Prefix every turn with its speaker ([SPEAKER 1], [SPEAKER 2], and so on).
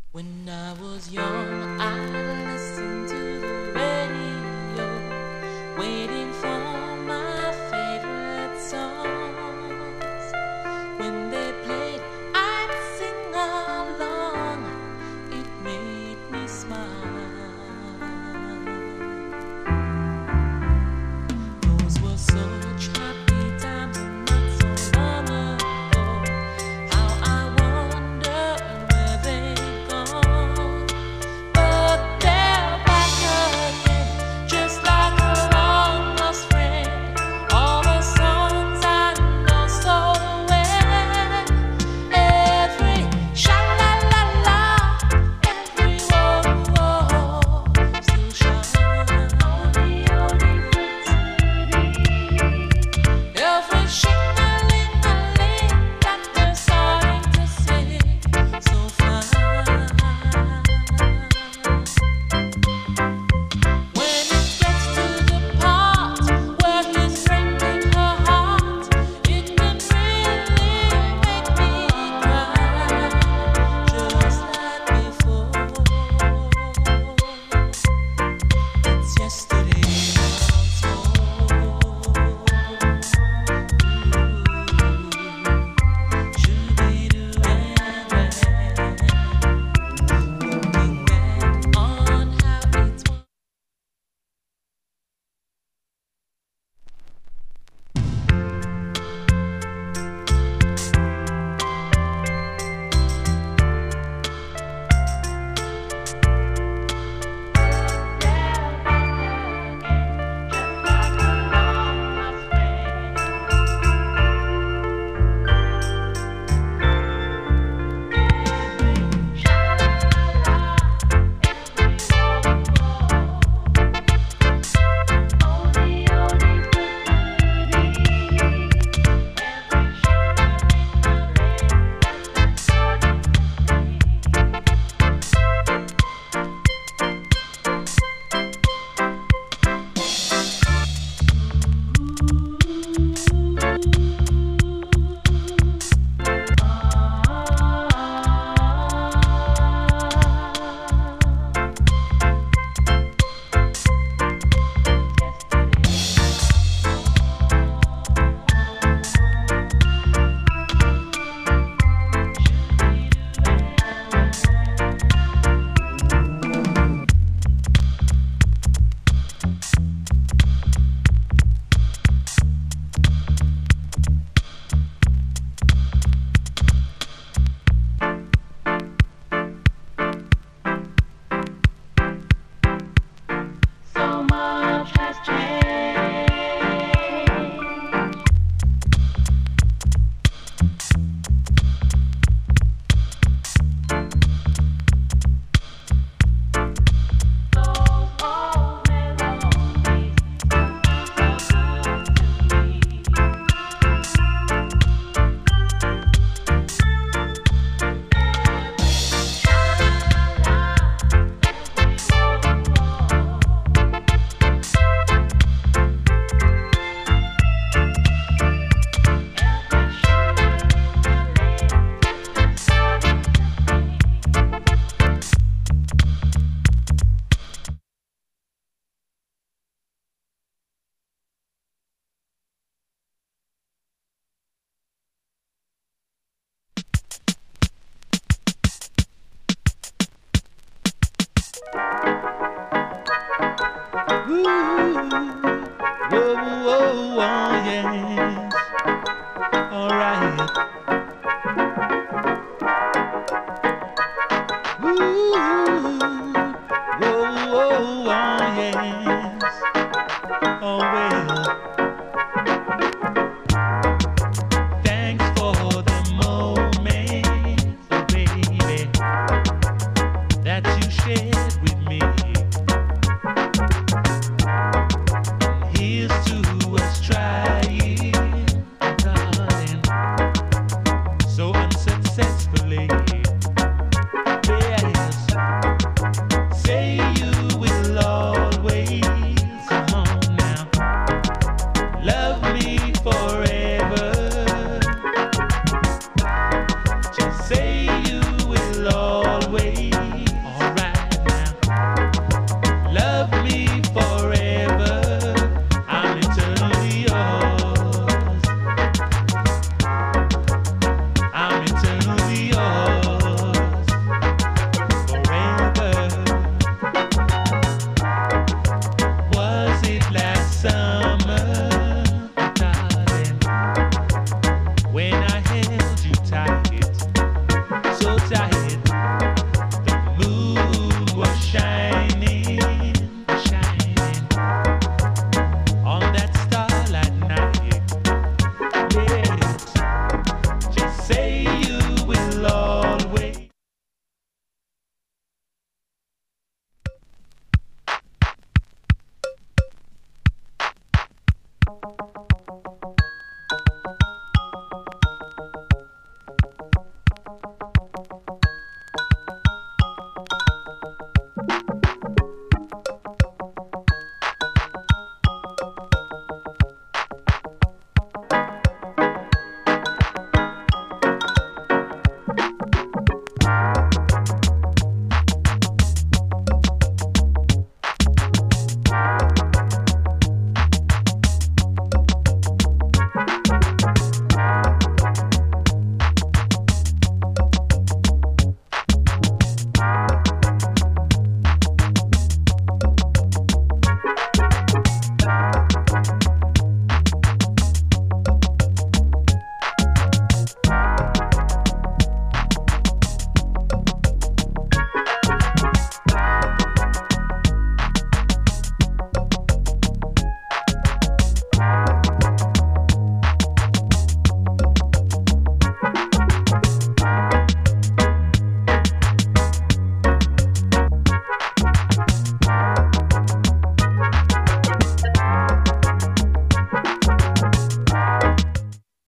[SPEAKER 1] When I was young, I listened to the radio, waiting for my favorite songs. When they played, I'd sing along. It made me smile. Those were such happy times and not so long ago. How I wonder where they've gone. But they're back again, just like a long lost friend. All the songs I know so well. Every sha-la-la-la, every whoa-whoa, still shine. Every shing-a-ling-a-ling that they're starting to sing so fine. When it gets to the part where he's breaking her heart, it can really make me cry, just like before. It's yesterday once more. Shoo-be-doo-and-and. Looking back on how it was. So much has changed. Those old melodies sound so good to me.
[SPEAKER 2] Ooh, whoa, whoa, whoa, yes. All right. Ooh.